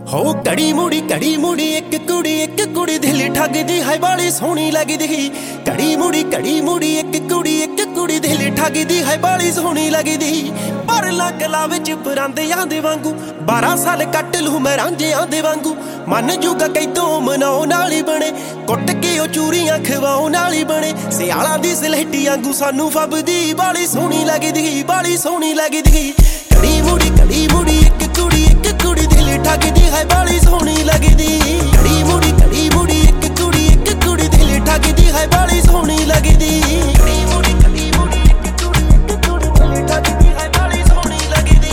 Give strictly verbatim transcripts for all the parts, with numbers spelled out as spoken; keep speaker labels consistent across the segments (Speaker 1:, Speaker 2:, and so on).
Speaker 1: हो कड़ी मुड़ी कड़ी मुड़ी एक कुड़ी एक कुड़ी दिल ठगदी है बाली सोहनी लगदी। कड़ी मुड़ी कड़ी मुड़ी एक कुड़ी एक कुड़ी दिल ठगदी है बाली सोहनी लगदी। पर लगला विच परांदियां दे वांगू बारह साल कट लू मैं रांझियां दे वांगू। मन जुगा कैदों मनाउण वाली बने कुट के ओ चूरियां खवाउण वाली बने। सियाला दी सलहटी वांगू सानू फबदी बाली सोहनी लगदी बाली सोहनी लगदी। कड़ी मुड़ी कड़ी मुड़ी एक कुड़ी एक कुड़ी दिल ठगदी है बाली सोहनी लगदी। कड़ी मुड़ी कड़ी मुड़ी एक कुड़ी एक कुड़ी दिल ठगदी है बाली सोहनी लगदी। कड़ी मुड़ी कड़ी मुड़ी एक कुड़ी एक कुड़ी दिल ठगदी है बाली सोहनी लगदी।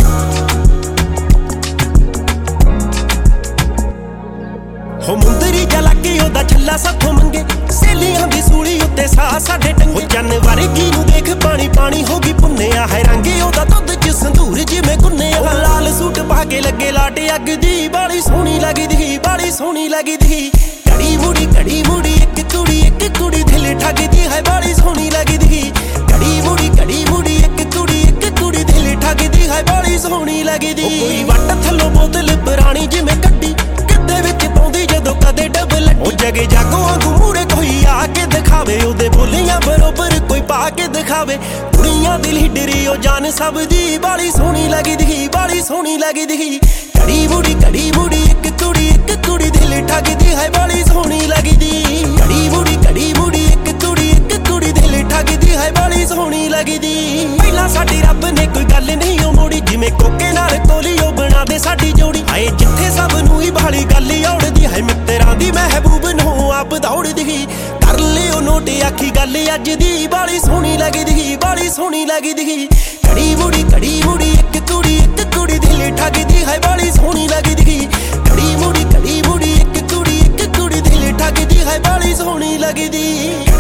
Speaker 1: हो मुंदरी जला के ओदा छल्ला साथों मंगे सहेलियां दी सूली उत्ते सा साडे टंगे। चन्न वर्गी नूं देख पानी पानी हो गई पुन्नेआ है रंगे ओदा दुध च संधूर जिवें गुन्नेआ। लाल सूट पा के लगे लाटे अग दी बाली सोहनी लगदी बाली सोहनी लगदी। कड़ी मुड़ी कड़ी मुड़ी एक कुड़ी एक कुड़ी दिल ठगदी है बाली सोहनी लगदी। कड़ी मुड़ी कड़ी मुड़ी एक कुड़ी एक कुड़ी दिल ठगदी है बाली सोहनी लगदी। कोई वट थल्लों बोतल पुरानी जिवें कड्डी किते विच पाउंदी जदों कदे डबल ओ जगे जागो वांगू मूहरे कोई आके दिखावे ओदे बोलियां बरोबर कोई पा के दिखावे। कुड़ियां दिल हिडरी ओ जान सब दी बाली सोहनी लगदी बाली सोहनी लगदी। कड़ी मुड़ी कड़ी मुड़ी एक कुड़ी एक कुड़ी दिल ठगदी है बाली सोहनी लगदी। कड़ी मुड़ी कड़ी मुड़ी एक कुड़ी एक कुड़ी दिल ठगदी है बाली सोहनी लगदी। पहला साडी रब ने कोई गल नहीं ओ मोड़ी जिवें कोके नाल कोलियो बना दे साडी जोड़ी। हाए जिथे सब नूं ही बाली गल औड़दी है मित्तरां दी महबूब नूं आप दौड़दी। कर लिओ नोट आखी गल अज दी बाली सोहनी लगदी बाली सोहनी लगदी। कड़ी मुड़ी कड़ी मुड़ी एक कुड़ी एक कुड़ी दिल ठगदी है बाली सोहनी लगदी। कड़ी मुड़ी कड़ी मुड़ी एक कुड़ी एक कुड़ी दिल ठगदी है बाली सोहनी लगदी।